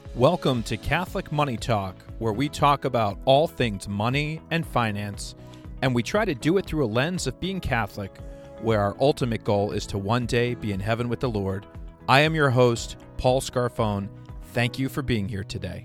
Welcome to Catholic Money Talk, where we talk about all things money and finance, and we try to do it through a lens of being Catholic, where our ultimate goal is to one day be in heaven with the Lord. I am your host, Paul Scarfone. Thank you for being here today.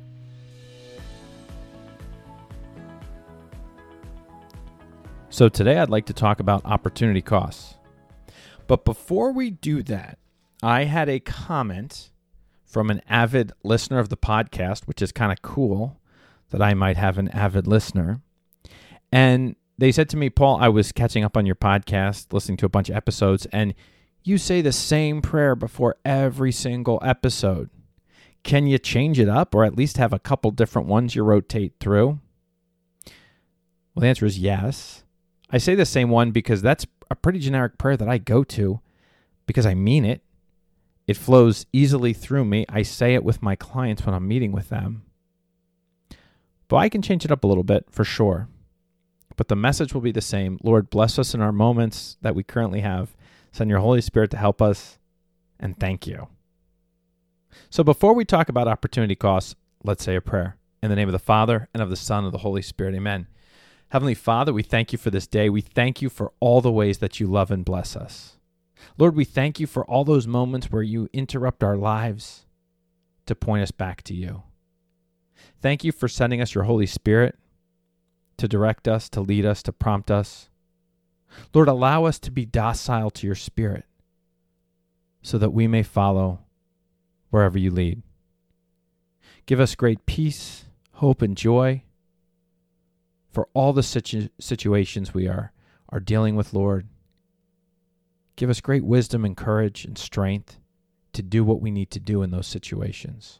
So today I'd like to talk about opportunity costs. But before we do that, I had a comment from an avid listener of the podcast, which is kind of cool that I might have an avid listener. And they said to me, Paul, I was catching up on your podcast, listening to a bunch of episodes, and you say the same prayer before every single episode. Can you change it up or at least have a couple different ones you rotate through? Well, the answer is yes. I say the same one because that's a pretty generic prayer that I go to because I mean it. It flows easily through me. I say it with my clients when I'm meeting with them. But I can change it up a little bit for sure. But the message will be the same. Lord, bless us in our moments that we currently have. Send your Holy Spirit to help us. And thank you. So before we talk about opportunity costs, let's say a prayer. In the name of the Father, and of the Son, and of the Holy Spirit. Amen. Heavenly Father, we thank you for this day. We thank you for all the ways that you love and bless us. Lord, we thank you for all those moments where you interrupt our lives to point us back to you. Thank you for sending us your Holy Spirit to direct us, to lead us, to prompt us. Lord, allow us to be docile to your Spirit so that we may follow wherever you lead. Give us great peace, hope, and joy for all the situations we are dealing with, Lord. Give us great wisdom and courage and strength to do what we need to do in those situations.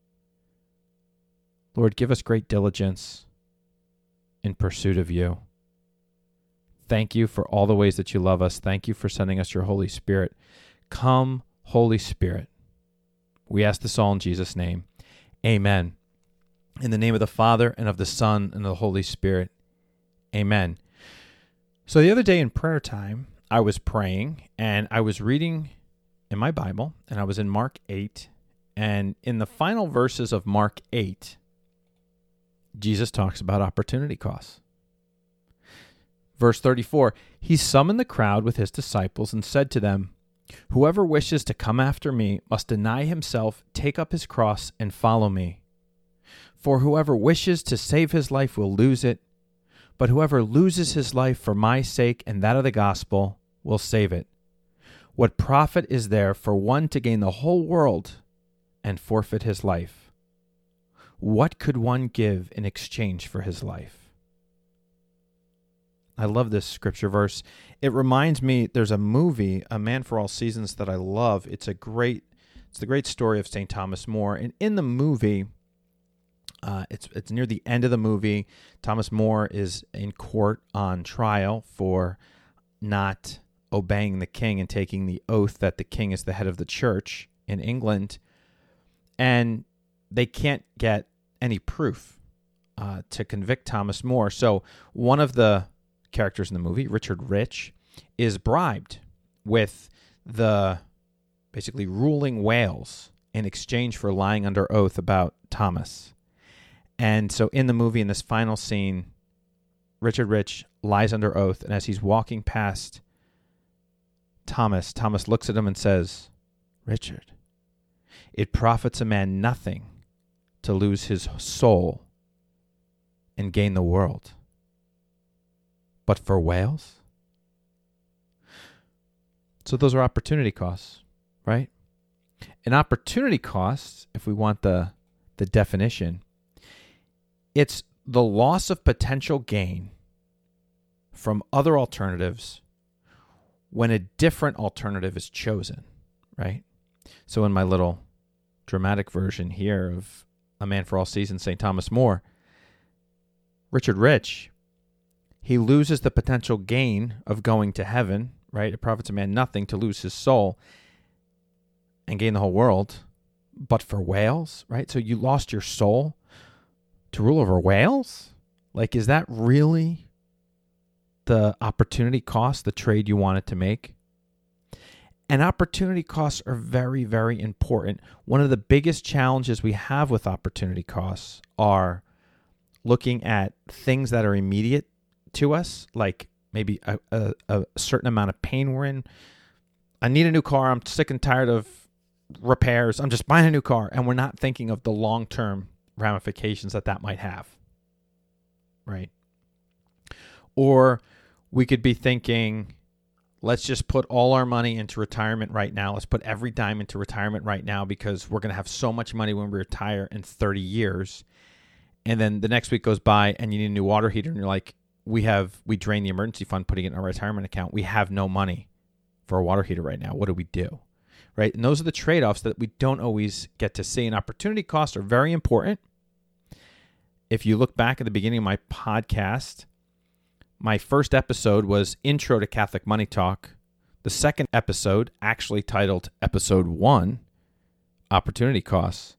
Lord, give us great diligence in pursuit of you. Thank you for all the ways that you love us. Thank you for sending us your Holy Spirit. Come, Holy Spirit. We ask this all in Jesus' name. Amen. In the name of the Father, and of the Son, and of the Holy Spirit. Amen. So the other day in prayer time, I was praying, and I was reading in my Bible, and I was in Mark 8, and in the final verses of Mark 8, Jesus talks about opportunity costs. Verse 34, he summoned the crowd with his disciples and said to them, "Whoever wishes to come after me must deny himself, take up his cross, and follow me. For whoever wishes to save his life will lose it, but whoever loses his life for my sake and that of the gospel will save it. What profit is there for one to gain the whole world and forfeit his life? What could one give in exchange for his life?" I love this scripture verse. It reminds me, there's a movie, A Man for All Seasons, that I love. It's the great story of St. Thomas More. And in the movie, it's near the end of the movie. Thomas More is in court on trial for not obeying the king and taking the oath that the king is the head of the church in England. And they can't get any proof to convict Thomas More. So one of the characters in the movie, Richard Rich, is bribed with the basically ruling Wales in exchange for lying under oath about Thomas. And so in the movie, in this final scene, Richard Rich lies under oath, and as he's walking past Thomas looks at him and says, "Richard, it profits a man nothing to lose his soul and gain the world. But for Wales?" So those are opportunity costs, right? An opportunity cost, if we want the definition, it's the loss of potential gain from other alternatives when a different alternative is chosen, right? So in my little dramatic version here of A Man for All Seasons, St. Thomas More, Richard Rich, he loses the potential gain of going to heaven, right? It profits a man nothing to lose his soul and gain the whole world. But for Wales, right? So you lost your soul to rule over Wales? Like, is that really the opportunity cost, the trade you wanted to make? And opportunity costs are very, very important. One of the biggest challenges we have with opportunity costs are looking at things that are immediate to us, like maybe a certain amount of pain we're in. I need a new car. I'm sick and tired of repairs. I'm just buying a new car. And we're not thinking of the long-term ramifications that might have, right? Or we could be thinking, let's just put all our money into retirement right now. Let's put every dime into retirement right now because we're going to have so much money when we retire in 30 years. And then the next week goes by and you need a new water heater and you're like, we drained the emergency fund putting it in our retirement account. We have no money for a water heater right now. What do we do? Right? And those are the trade-offs that we don't always get to see. And opportunity costs are very important. If you look back at the beginning of my podcast, my first episode was Intro to Catholic Money Talk. The second episode, actually titled Episode 1, Opportunity Costs,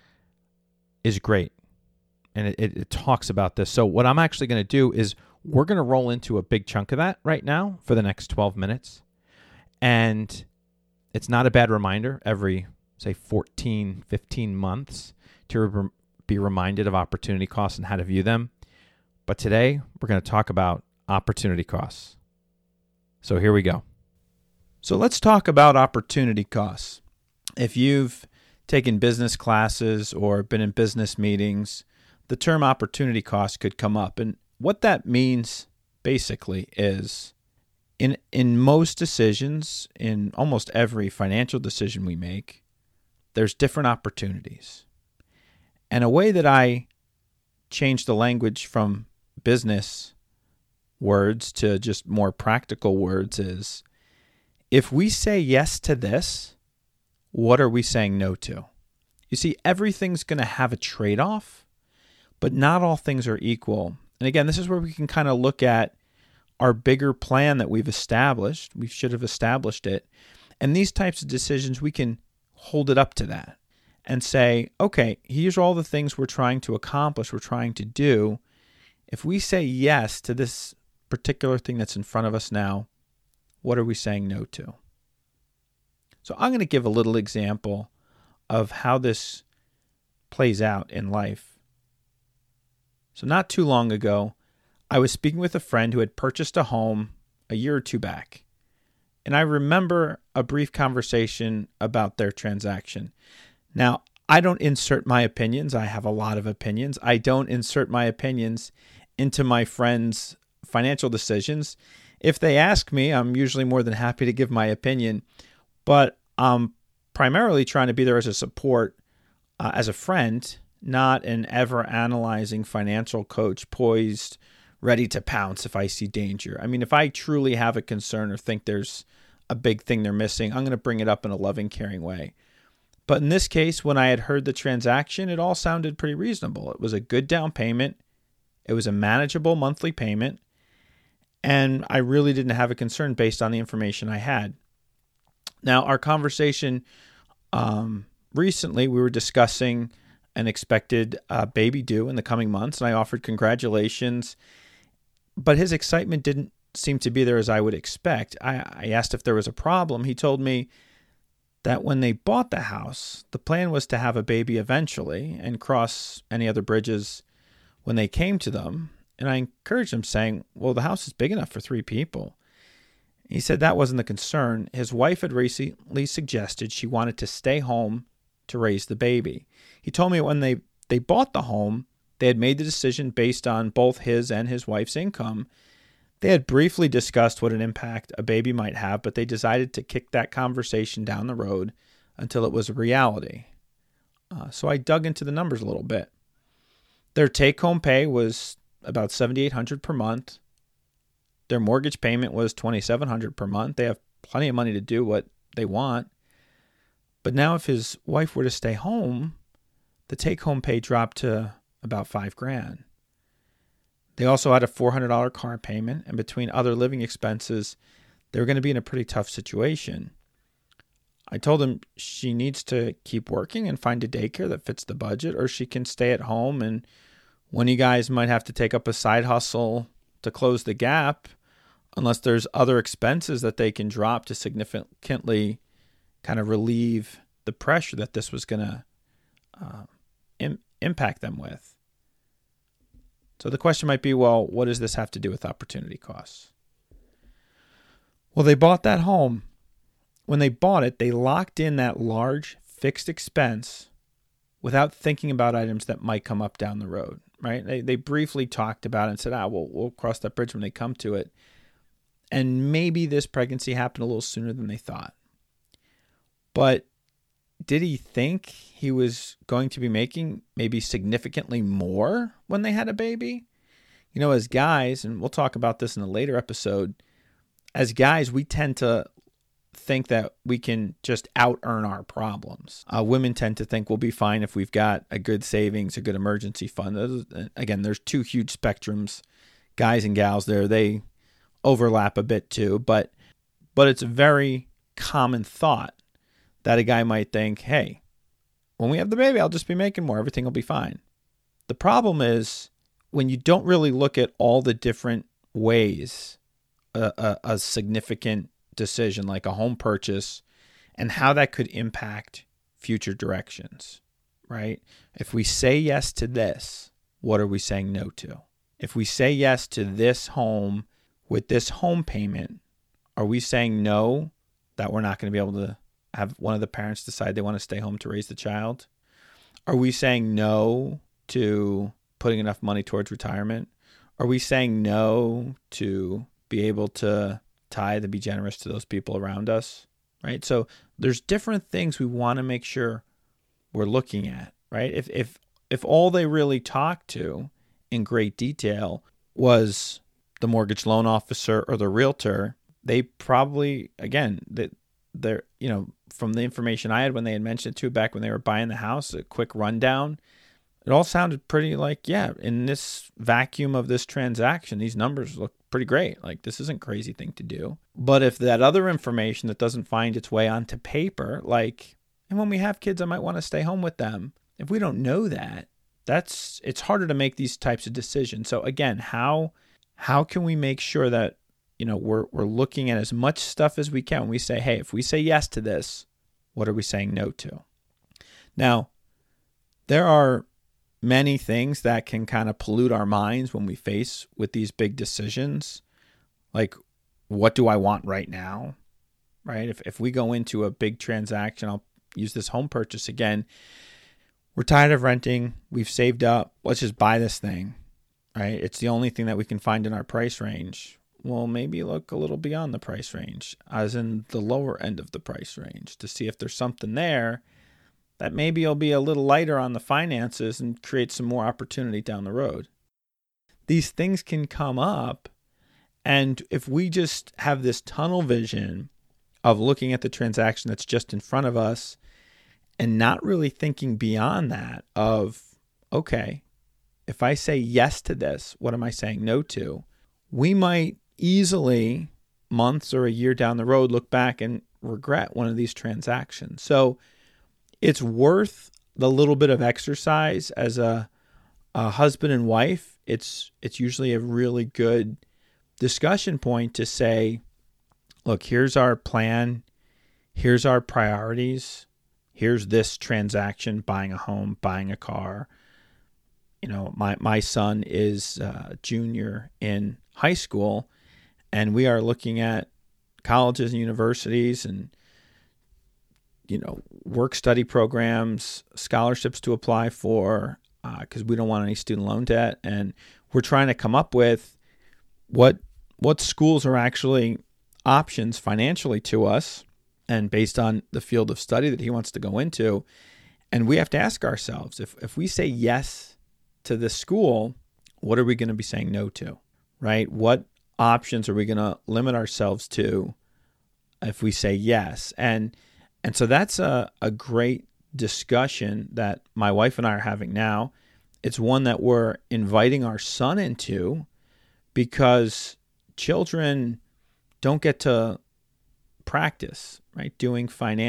is great. And it talks about this. So what I'm actually going to do is we're going to roll into a big chunk of that right now for the next 12 minutes. And it's not a bad reminder every, say, 14, 15 months to be reminded of opportunity costs and how to view them. But today, we're going to talk about opportunity costs. So here we go. So let's talk about opportunity costs. If you've taken business classes or been in business meetings, the term opportunity cost could come up. And what that means basically is in most decisions, in almost every financial decision we make, there's different opportunities. And a way that I change the language from business words to just more practical words is, if we say yes to this, what are we saying no to? You see, everything's going to have a trade-off, but not all things are equal. And again, this is where we can kind of look at our bigger plan that we've established. We should have established it. And these types of decisions, we can hold it up to that and say, okay, here's all the things we're trying to accomplish, we're trying to do. If we say yes to this particular thing that's in front of us now, what are we saying no to? So I'm going to give a little example of how this plays out in life. So not too long ago, I was speaking with a friend who had purchased a home a year or two back. And I remember a brief conversation about their transaction. Now, I don't insert my opinions. I have a lot of opinions. I don't insert my opinions into my friends' financial decisions. If they ask me, I'm usually more than happy to give my opinion. But I'm primarily trying to be there as a support, as a friend, not an ever-analyzing financial coach poised, ready to pounce if I see danger. I mean, if I truly have a concern or think there's a big thing they're missing, I'm going to bring it up in a loving, caring way. But in this case, when I had heard the transaction, it all sounded pretty reasonable. It was a good down payment. It was a manageable monthly payment. And I really didn't have a concern based on the information I had. Now, our conversation recently, we were discussing an expected baby due in the coming months, and I offered congratulations. But his excitement didn't seem to be there as I would expect. I asked if there was a problem. He told me that when they bought the house, the plan was to have a baby eventually and cross any other bridges when they came to them. And I encouraged him, saying, well, the house is big enough for 3 people. He said that wasn't the concern. His wife had recently suggested she wanted to stay home to raise the baby. He told me when they bought the home, they had made the decision based on both his and his wife's income. They had briefly discussed what an impact a baby might have, but they decided to kick that conversation down the road until it was a reality. So I dug into the numbers a little bit. Their take-home pay was about $7,800 per month. Their mortgage payment was $2,700 per month. They have plenty of money to do what they want. But now if his wife were to stay home, the take-home pay dropped to about $5,000. They also had a $400 car payment, and between other living expenses, they were going to be in a pretty tough situation. I told him she needs to keep working and find a daycare that fits the budget, or she can stay at home, and one of you guys might have to take up a side hustle to close the gap. unless there's other expenses that they can drop to significantly kind of relieve the pressure that this was going to impact them with. So the question might be, well, what does this have to do with opportunity costs? Well, they bought that home. When they bought it, they locked in that large fixed expense without thinking about items that might come up down the road, right? They briefly talked about it and said, we'll cross that bridge when they come to it. And maybe this pregnancy happened a little sooner than they thought. But did he think he was going to be making maybe significantly more when they had a baby? You know, as guys, and we'll talk about this in a later episode, as guys, we tend to think that we can just out-earn our problems. Women tend to think we'll be fine if we've got a good savings, a good emergency fund. Again, there's two huge spectrums, guys and gals there. They overlap a bit too, but it's a very common thought that a guy might think, hey, when we have the baby, I'll just be making more. Everything will be fine. The problem is when you don't really look at all the different ways a significant decision like a home purchase and how that could impact future directions, right? If we say yes to this, what are we saying no to? If we say yes to this home with this home payment, are we saying no that we're not going to be able to have one of the parents decide they want to stay home to raise the child? Are we saying no to putting enough money towards retirement? Are we saying no to be able to tithe and be generous to those people around us, right? So there's different things we want to make sure we're looking at, right? If all they really talked to in great detail was the mortgage loan officer or the realtor, they probably, again, they're, you know, from the information I had when they had mentioned it to back when they were buying the house, a quick rundown, it all sounded pretty like, yeah, in this vacuum of this transaction, these numbers look pretty great. Like, this isn't a crazy thing to do. But if that other information that doesn't find its way onto paper, like, and when we have kids, I might want to stay home with them. If we don't know that, it's harder to make these types of decisions. So again, how can we make sure that, you know, we're looking at as much stuff as we can when we say, hey, if we say yes to this, what are we saying no to? Now, there are many things that can kind of pollute our minds when we face with these big decisions. Like, what do I want right now? Right? If we go into a big transaction, I'll use this home purchase again. We're tired of renting. We've saved up. Let's just buy this thing. Right? It's the only thing that we can find in our price range. Well, maybe look a little beyond the price range, as in the lower end of the price range, to see if there's something there that maybe you'll be a little lighter on the finances and create some more opportunity down the road. These things can come up, and if we just have this tunnel vision of looking at the transaction that's just in front of us and not really thinking beyond that of, okay, if I say yes to this, what am I saying no to? We might easily, months or a year down the road, look back and regret one of these transactions. So it's worth the little bit of exercise as a husband and wife. It's usually a really good discussion point to say, look, here's our plan. Here's our priorities. Here's this transaction, buying a home, buying a car. You know, my son is a junior in high school, and we are looking at colleges and universities and, you know, work study programs, scholarships to apply for, because we don't want any student loan debt. And we're trying to come up with what schools are actually options financially to us and based on the field of study that he wants to go into. And we have to ask ourselves, if we say yes to this school, what are we going to be saying no to, right? What options are we going to limit ourselves to if we say yes? And so that's a great discussion that my wife and I are having now. It's one that we're inviting our son into because children don't get to practice, right, doing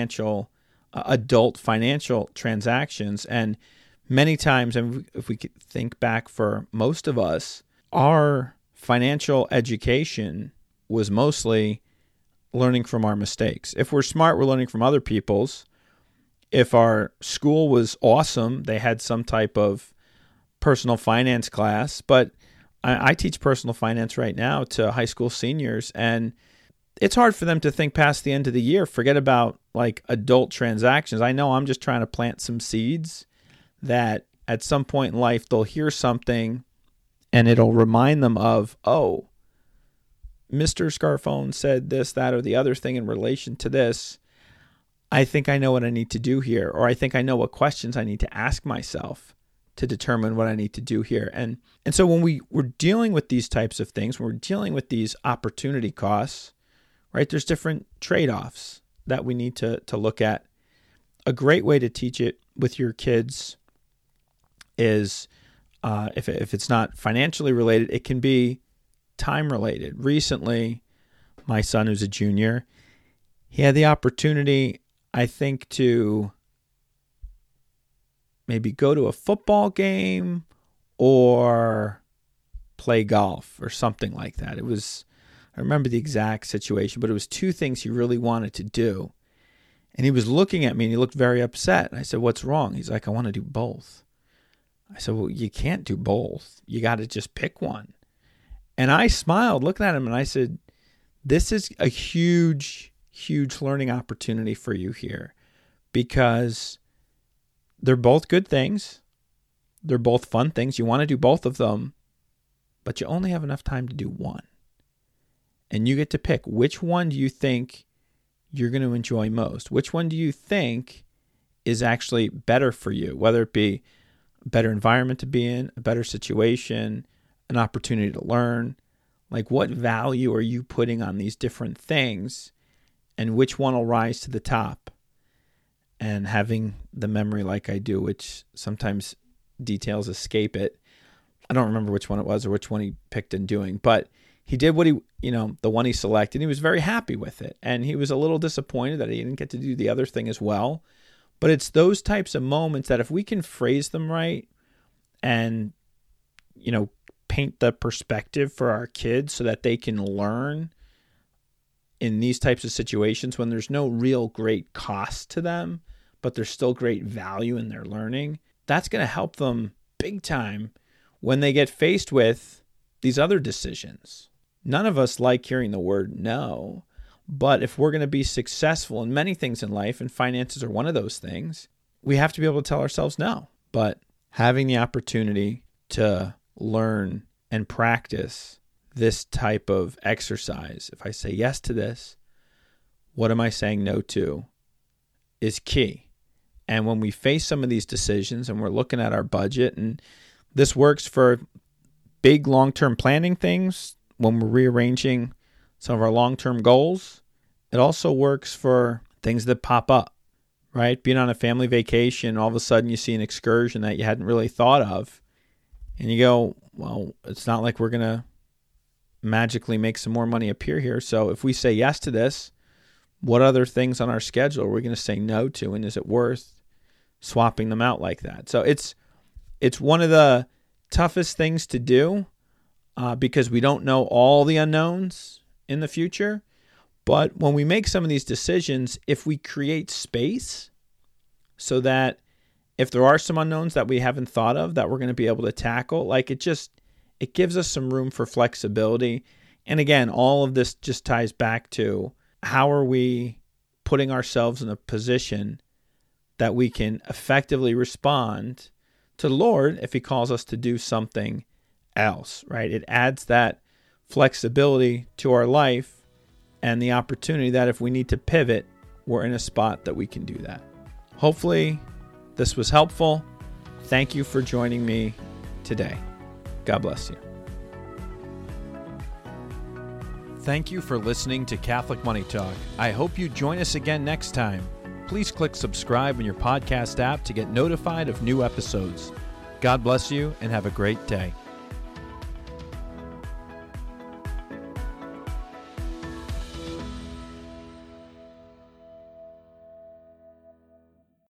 adult financial transactions. And many times, and if we could think back for most of us, our financial education was mostly learning from our mistakes. If we're smart, we're learning from other people's. If our school was awesome, they had some type of personal finance class. But I teach personal finance right now to high school seniors, and it's hard for them to think past the end of the year. Forget about like adult transactions. I know I'm just trying to plant some seeds that at some point in life they'll hear something and it'll remind them of, oh, Mr. Scarfone said this, that, or the other thing in relation to this. I think I know what I need to do here, or I think I know what questions I need to ask myself to determine what I need to do here. And so when we're dealing with these types of things, when we're dealing with these opportunity costs, right, there's different trade-offs that we need to look at. A great way to teach it with your kids is, if it's not financially related, it can be time related. Recently, my son, who's a junior, he had the opportunity, I think, to maybe go to a football game or play golf or something like that. I remember the exact situation, but it was two things he really wanted to do. And he was looking at me and he looked very upset. And I said, "What's wrong?" He's like, "I want to do both." I said, "Well, you can't do both. You got to just pick one." And I smiled looking at him and I said, "This is a huge, huge learning opportunity for you here, because they're both good things. They're both fun things. You want to do both of them, but you only have enough time to do one. And you get to pick which one do you think you're going to enjoy most? Which one do you think is actually better for you, whether it be a better environment to be in, a better situation, an opportunity to learn? Like, what value are you putting on these different things, and which one will rise to the top?" And having the memory like I do, which sometimes details escape it, I don't remember which one it was or which one he picked in doing, but he did what the one he selected. He was very happy with it. And he was a little disappointed that he didn't get to do the other thing as well. But it's those types of moments that if we can phrase them right and, paint the perspective for our kids so that they can learn in these types of situations when there's no real great cost to them, but there's still great value in their learning, that's going to help them big time when they get faced with these other decisions. None of us like hearing the word no, but if we're going to be successful in many things in life, and finances are one of those things, we have to be able to tell ourselves no. But having the opportunity to learn and practice this type of exercise, if I say yes to this, what am I saying no to, is key. And when we face some of these decisions and we're looking at our budget, and this works for big long-term planning things, when we're rearranging some of our long-term goals, it also works for things that pop up, right? Being on a family vacation, all of a sudden you see an excursion that you hadn't really thought of, and you go, well, it's not like we're going to magically make some more money appear here. So if we say yes to this, what other things on our schedule are we going to say no to? And is it worth swapping them out like that? So it's one of the toughest things to do because we don't know all the unknowns in the future. But when we make some of these decisions, if we create space so that if there are some unknowns that we haven't thought of that we're going to be able to tackle, like it gives us some room for flexibility. And again, all of this just ties back to how are we putting ourselves in a position that we can effectively respond to the Lord if he calls us to do something else, right? It adds that flexibility to our life and the opportunity that if we need to pivot, we're in a spot that we can do that. Hopefully this was helpful. Thank you for joining me today. God bless you. Thank you for listening to Catholic Money Talk. I hope you join us again next time. Please click subscribe in your podcast app to get notified of new episodes. God bless you and have a great day.